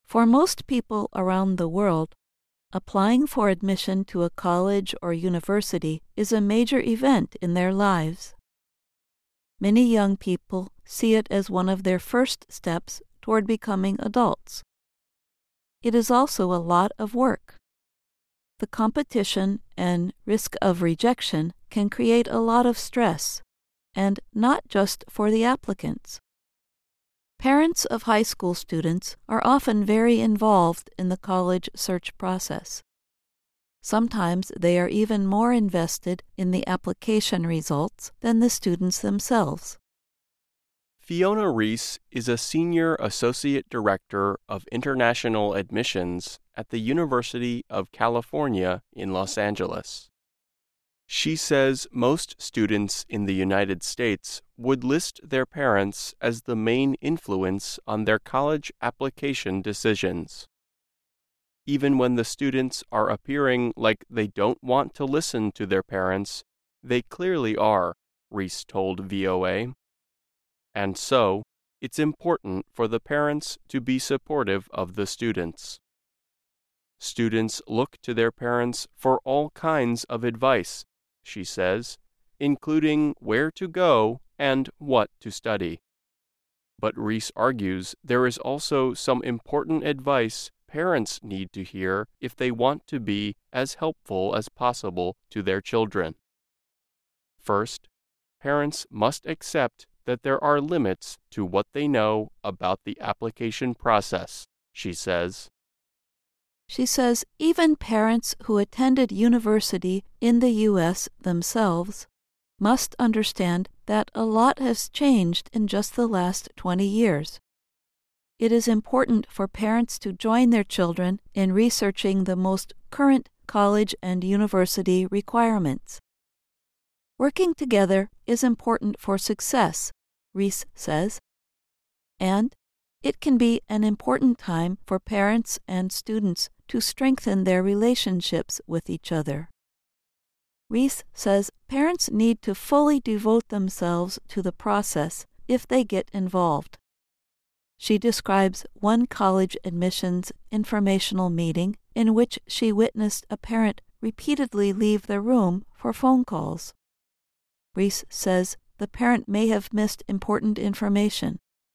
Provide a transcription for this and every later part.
For most people around the world, applying for admission to a college or university is a major event in their lives. Many young people see it as one of their first steps toward becoming adults. It is also a lot of work. The competition and risk of rejection can create a lot of stress, and not just for the applicants. Parents of high school students are often very involved in the college search process. Sometimes they are even more invested in the application results than the students themselves. Fiona Reese is a Senior Associate Director of International Admissions at the University of California in Los Angeles. She says most students in the United States would list their parents as the main influence on their college application decisions. Even when the students are appearing like they don't want to listen to their parents, they clearly are, Reese told VOA. And so, it's important for the parents to be supportive of the students. Students look to their parents for all kinds of advice, she says, including where to go and what to study. But Reese argues there is also some important advice parents need to hear if they want to be as helpful as possible to their children. First, parents must accept that there are limits to what they know about the application process, she says. She says even parents who attended university in the U.S. themselves must understand that a lot has changed in just the last 20 years. It is important for parents to join their children in researching the most current college and university requirements. Working together is important for success, Reese says, and it can be an important time for parents and students to strengthen their relationships with each other. Reese says parents need to fully devote themselves to the process if they get involved. She describes one college admissions informational meeting in which she witnessed a parent repeatedly leave the room for phone calls. Reese says the parent may have missed important information,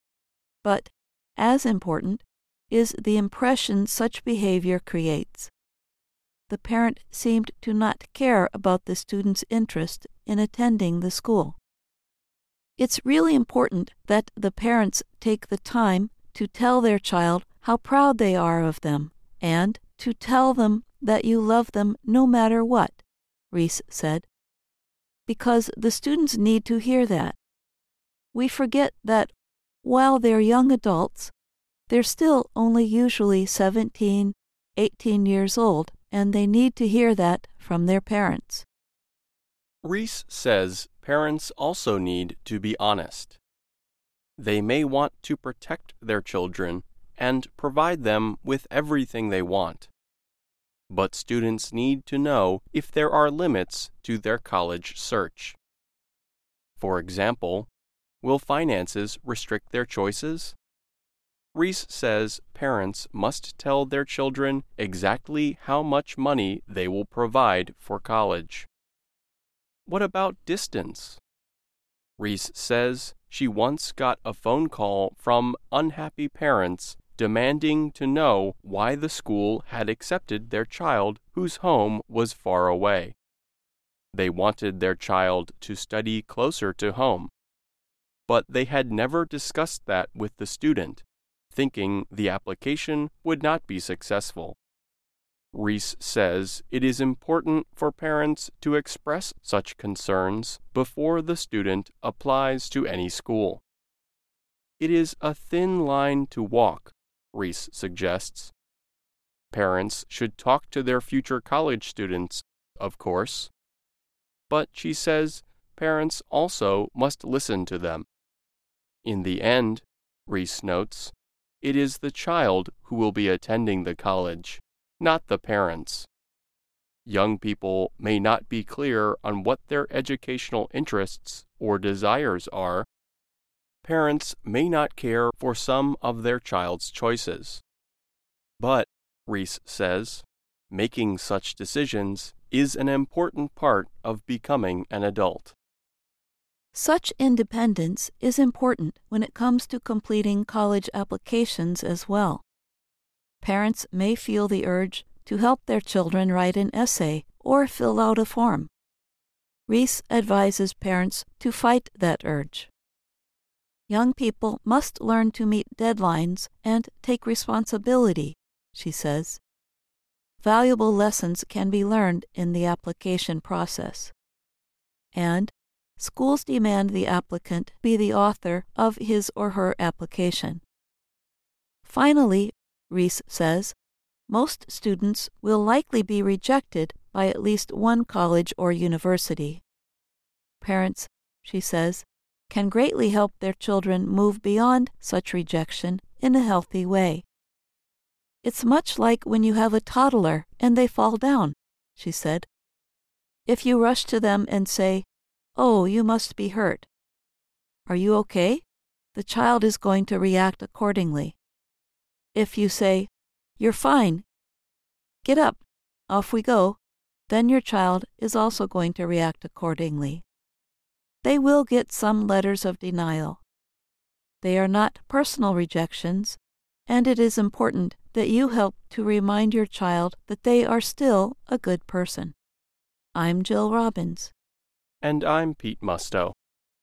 but as important is the impression such behavior creates. The parent seemed to not care about the student's interest in attending the school. It's really important that the parents take the time to tell their child how proud they are of them and to tell them that you love them no matter what, Reese said, because the students need to hear that. We forget that while they're young adults, they're still only usually 17, 18 years old, and they need to hear that from their parents. Reese says parents also need to be honest. They may want to protect their children and provide them with everything they want. But students need to know if there are limits to their college search. For example, will finances restrict their choices? Reese says parents must tell their children exactly how much money they will provide for college. What about distance? Reese says she once got a phone call from unhappy parents demanding to know why the school had accepted their child whose home was far away. They wanted their child to study closer to home, but they had never discussed that with the student, thinking the application would not be successful. Reese says it is important for parents to express such concerns before the student applies to any school. It is a thin line to walk, Reese suggests. Parents should talk to their future college students, of course. But she says parents also must listen to them. In the end, Reese notes, it is the child who will be attending the college, not the parents. Young people may not be clear on what their educational interests or desires are. Parents may not care for some of their child's choices. But, Reese says, making such decisions is an important part of becoming an adult. Such independence is important when it comes to completing college applications as well. Parents may feel the urge to help their children write an essay or fill out a form. Reese advises parents to fight that urge. Young people must learn to meet deadlines and take responsibility, she says. Valuable lessons can be learned in the application process. And schools demand the applicant be the author of his or her application. Finally, Reese says, most students will likely be rejected by at least one college or university. Parents, she says, can greatly help their children move beyond such rejection in a healthy way. It's much like when you have a toddler and they fall down, she said. If you rush to them and say, "Oh, you must be hurt. Are you okay?" the child is going to react accordingly. If you say, "You're fine. Get up. Off we go," then your child is also going to react accordingly. They will get some letters of denial. They are not personal rejections, and it is important that you help to remind your child that they are still a good person. I'm Jill Robbins. And I'm Pete Musto.